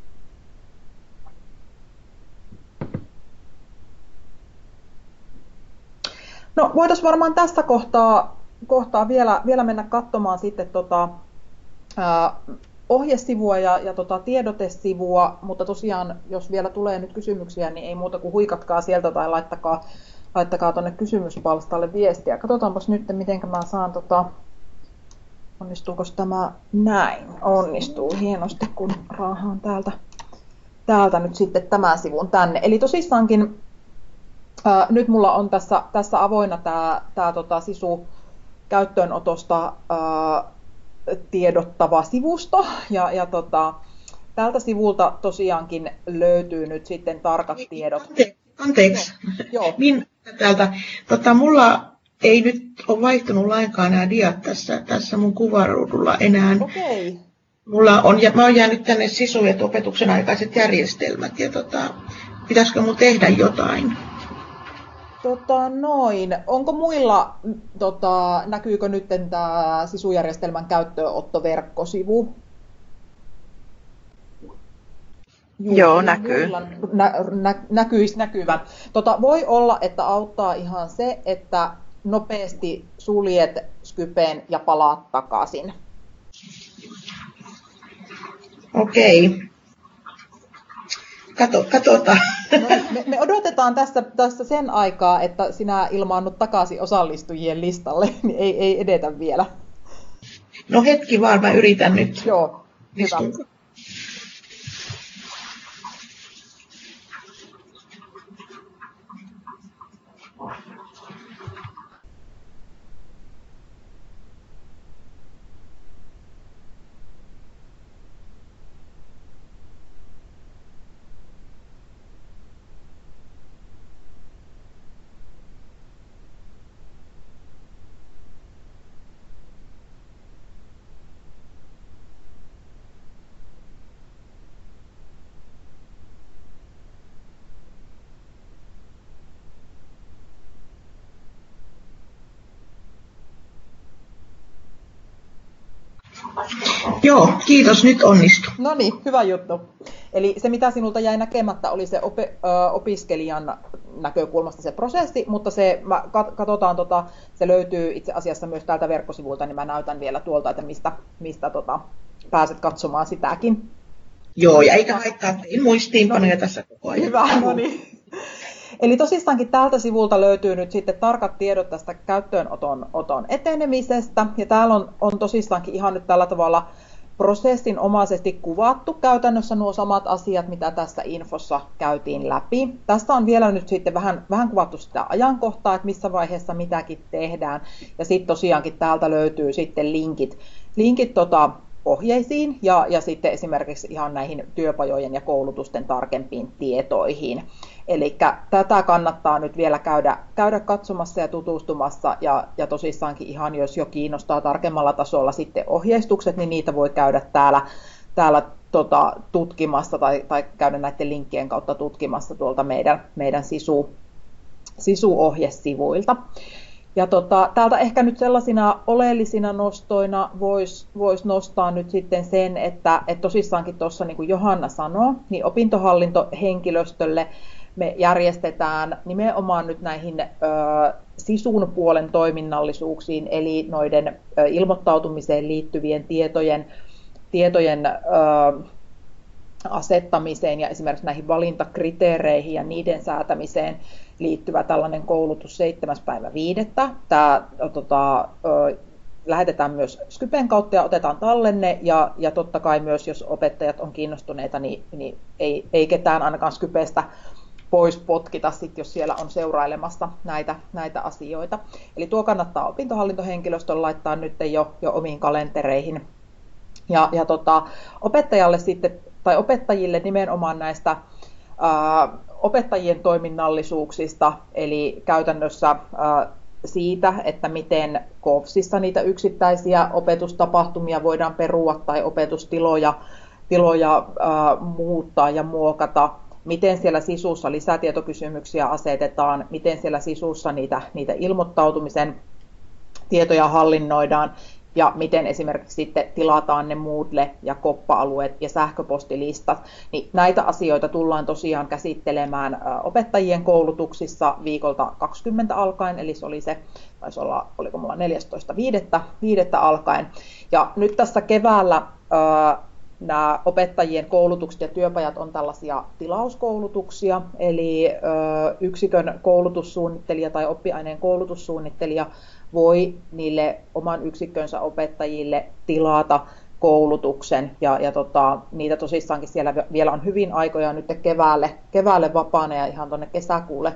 No voitaisiin varmaan tästä kohtaa, kohtaa vielä, vielä mennä katsomaan sitten tota, ää, ohjesivua ja, ja tota, tiedotesivua, mutta tosiaan jos vielä tulee nyt kysymyksiä, niin ei muuta kuin huikatkaa sieltä tai laittakaa, laittakaa tuonne kysymyspalstalle viestiä. Katsotaanpas nyt, miten mä saan, tota, onnistuuko tämä näin? Onnistuu hienosti, kun raahaan täältä, täältä nyt sitten tämän sivun tänne. Eli tosissaankin Ää, nyt mulla on tässä, tässä avoinna tämä tää, tota, sisu käyttöönotosta ää, tiedottava sivusto, ja, ja tota, tältä sivulta tosiaankin löytyy nyt sitten tarkat tiedot. Anteeksi, anteeksi. Joo. Min, täältä. Tota, mulla ei nyt ole vaihtunut lainkaan nämä diat tässä, tässä mun kuvaruudulla enää. Okei. Okay. Mulla on, ja mä oon jäänyt tänne sisuopetuksen aikaiset järjestelmät, ja tota, pitäisikö mun tehdä jotain? Tota, noin. Onko muilla, tota, näkyykö nyt tämä sisujärjestelmän käyttöönottoverkkosivu? Juu, Joo, näkyy. Nä, nä, näkyisi näkyvän. Tota, voi olla, että auttaa ihan se, että nopeasti suljet Skypen ja palaat takaisin. Okei. Kato, katsotaan. No, me, me odotetaan tässä, tässä sen aikaa, että sinä ilmaannut takaisin osallistujien listalle, niin ei, ei edetä vielä. No hetki vaan, mä yritän nyt. Joo, hyvä. Joo, kiitos, nyt onnistu. No niin, hyvä juttu. Eli se, mitä sinulta jäi näkemättä, oli se op- ö, opiskelijan näkökulmasta se prosessi, mutta se, mä katsotaan, tota, se löytyy itse asiassa myös täältä verkkosivulta, niin mä näytän vielä tuolta, että mistä, mistä tota, pääset katsomaan sitäkin. Joo, ja eikä haittaa, tein muistiinpanoja no, tässä koko ajan. Hyvä, no niin. Eli tosistaankin tältä sivulta löytyy nyt sitten tarkat tiedot tästä käyttöönoton oton etenemisestä, ja täällä on, on tosistaankin ihan nyt tällä tavalla prosessinomaisesti kuvattu käytännössä nuo samat asiat, mitä tässä infossa käytiin läpi. Tässä on vielä nyt sitten vähän, vähän kuvattu sitä ajankohtaa, että missä vaiheessa mitäkin tehdään, ja sitten tosiaankin täältä löytyy sitten linkit, linkit tota, ohjeisiin ja, ja sitten esimerkiksi ihan näihin työpajojen ja koulutusten tarkempiin tietoihin. Eli tätä kannattaa nyt vielä käydä, käydä katsomassa ja tutustumassa, ja, ja tosissaankin ihan jos jo kiinnostaa tarkemmalla tasolla sitten ohjeistukset, niin niitä voi käydä täällä, täällä tota, tutkimassa tai, tai käydä näiden linkkien kautta tutkimassa tuolta meidän, meidän sisu, sisuohjesivuilta. Ja tota, täältä ehkä nyt sellaisina oleellisina nostoina voisi vois nostaa nyt sitten sen, että et tosissaankin tuossa niin kuin Johanna sanoi, niin opintohallintohenkilöstölle me järjestetään nimenomaan nyt näihin ö, sisun puolen toiminnallisuuksiin, eli noiden ö, ilmoittautumiseen liittyvien tietojen, tietojen ö, asettamiseen ja esimerkiksi näihin valintakriteereihin ja niiden säätämiseen liittyvä tällainen koulutus seitsemäs päivä viidettä. Tämä tota, ö, lähetetään myös Skypen kautta ja otetaan tallenne, ja, ja totta kai myös, jos opettajat on kiinnostuneita, niin, niin ei, ei ketään ainakaan Skypestä pois potkita, sit, jos siellä on seurailemassa näitä, näitä asioita. Eli tuo kannattaa opintohallintohenkilöstön laittaa nyt jo, jo omiin kalentereihin. Ja, ja tota, opettajalle sitten, tai opettajille nimenomaan näistä ää, opettajien toiminnallisuuksista, eli käytännössä ää, siitä, että miten KOVSissa niitä yksittäisiä opetustapahtumia voidaan perua tai opetustiloja tiloja, ää, muuttaa ja muokata, miten siellä sisussa lisätietokysymyksiä asetetaan, miten siellä sisussa niitä, niitä ilmoittautumisen tietoja hallinnoidaan, ja miten esimerkiksi sitten tilataan ne Moodle- ja Koppa-alueet ja sähköpostilistat. Niin näitä asioita tullaan tosiaan käsittelemään opettajien koulutuksissa viikolta kaksikymmentä alkaen, eli se oli se, taisi olla, oliko mulla neljästoista viidettä alkaen. Ja nyt tässä keväällä nämä opettajien koulutukset ja työpajat on tällaisia tilauskoulutuksia, eli yksikön koulutussuunnittelija tai oppiaineen koulutussuunnittelija voi niille oman yksikkönsä opettajille tilata koulutuksen, ja, ja tota, niitä tosissaankin siellä vielä on hyvin aikoja nyt keväälle, keväälle vapaana ja ihan tuonne kesäkuulle,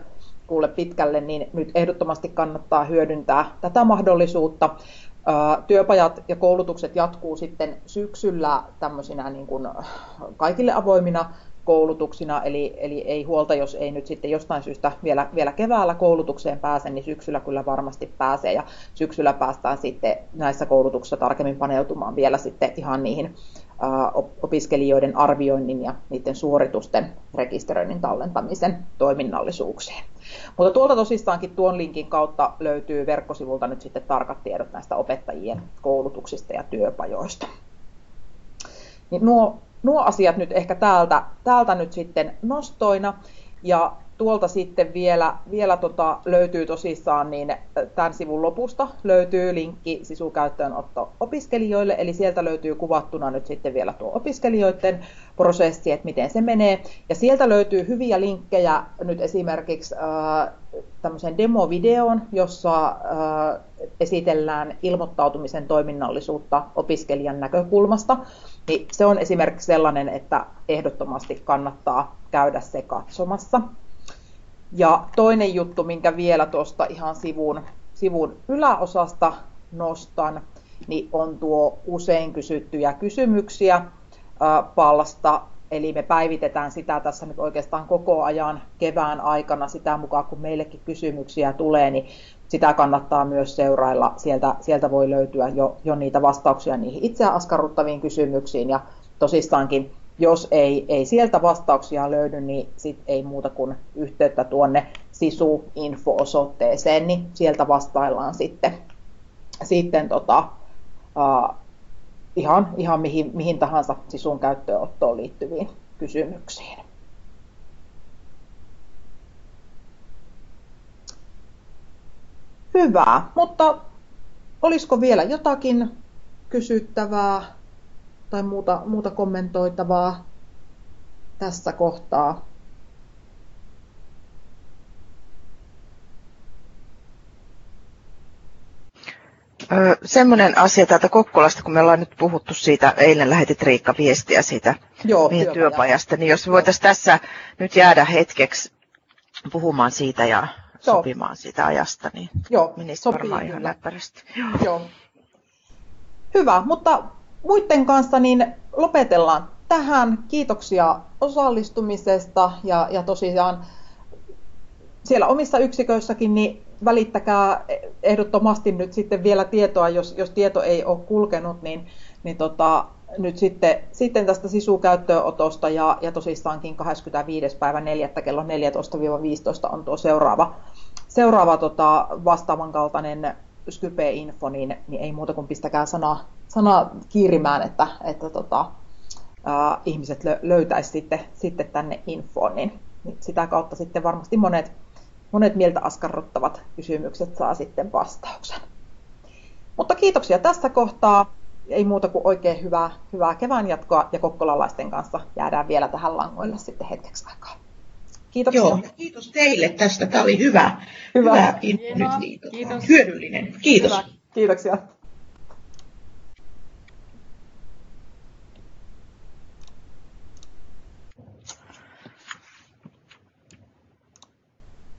kuule pitkälle, niin nyt ehdottomasti kannattaa hyödyntää tätä mahdollisuutta. Työpajat ja koulutukset jatkuu sitten syksyllä tämmöisinä niin kuin kaikille avoimina koulutuksina, eli, eli ei huolta, jos ei nyt sitten jostain syystä vielä, vielä keväällä koulutukseen pääse, niin syksyllä kyllä varmasti pääsee, ja syksyllä päästään sitten näissä koulutuksissa tarkemmin paneutumaan vielä sitten ihan niihin opiskelijoiden arvioinnin ja niiden suoritusten rekisteröinnin tallentamisen toiminnallisuuksiin. Mutta tuolta tosissaankin tuon linkin kautta löytyy verkkosivulta nyt sitten tarkat tiedot näistä opettajien koulutuksista ja työpajoista. Niin nuo, nuo asiat nyt ehkä täältä, täältä nyt sitten nostoina, ja tuolta sitten vielä, vielä tota löytyy tosissaan, niin tämän sivun lopusta löytyy linkki SISU-käyttöönotto opiskelijoille, eli sieltä löytyy kuvattuna nyt sitten vielä tuo opiskelijoiden prosessi, että miten se menee. Ja sieltä löytyy hyviä linkkejä nyt esimerkiksi äh, tämmöiseen demovideoon, jossa äh, esitellään ilmoittautumisen toiminnallisuutta opiskelijan näkökulmasta. Niin se on esimerkiksi sellainen, että ehdottomasti kannattaa käydä se katsomassa. Ja toinen juttu, minkä vielä tuosta ihan sivun, sivun yläosasta nostan, niin on tuo usein kysyttyjä kysymyksiä äh, palsta. Eli me päivitetään sitä tässä nyt oikeastaan koko ajan kevään aikana sitä mukaan, kun meillekin kysymyksiä tulee, niin sitä kannattaa myös seurailla. Sieltä, sieltä voi löytyä jo, jo niitä vastauksia niihin itseään askarruttaviin kysymyksiin, ja tosissaankin jos ei, ei sieltä vastauksia löydy, niin sit ei muuta kuin yhteyttä tuonne SISU-info-osoitteeseen, niin sieltä vastaillaan sitten, sitten tota, uh, ihan, ihan mihin, mihin tahansa SISUn käyttöönottoon liittyviin kysymyksiin. Hyvä, mutta olisiko vielä jotakin kysyttävää tai muuta, muuta kommentoitavaa tässä kohtaa? Öö, semmoinen asia täältä Kokkolasta, kun me ollaan nyt puhuttu siitä, eilen lähetit Riikka viestiä siitä Joo, meidän työpajasta, niin jos voitaisiin tässä nyt jäädä hetkeksi puhumaan siitä ja Joo. sopimaan siitä ajasta, niin Joo, menisi varmaan ihan läppärästi. Joo. Hyvä, mutta muiden kanssa niin lopetellaan tähän. Kiitoksia osallistumisesta, ja, ja tosiaan siellä omissa yksiköissäkin niin välittäkää ehdottomasti nyt sitten vielä tietoa, jos, jos tieto ei ole kulkenut, niin, niin tota, nyt sitten, sitten tästä SISU-käyttöönotosta, ja, ja tosissaankin kahdeskymmenesviides päivä neljättä kello neljätoista viisitoista on tuo seuraava, seuraava tota, vastaavan kaltainen Skype-info, niin, niin ei muuta kuin pistäkää sana, sana kiirimään, että, että tota, ää, ihmiset lö, löytäisi sitten, sitten tänne infoon, niin, niin sitä kautta sitten varmasti monet, monet mieltä askarruttavat kysymykset saa sitten vastauksen. Mutta kiitoksia tässä kohtaa, ei muuta kuin oikein hyvää, hyvää kevään jatkoa, ja kokkolalaisten kanssa jäädään vielä tähän langoille sitten hetkeksi aikaa. Kiitoksia. Joo, kiitos teille tästä. Tämä oli hyvä, hyvä, hyvä info nyt, Kiitos. hyödyllinen. Kiitos. Hyvä. Kiitoksia.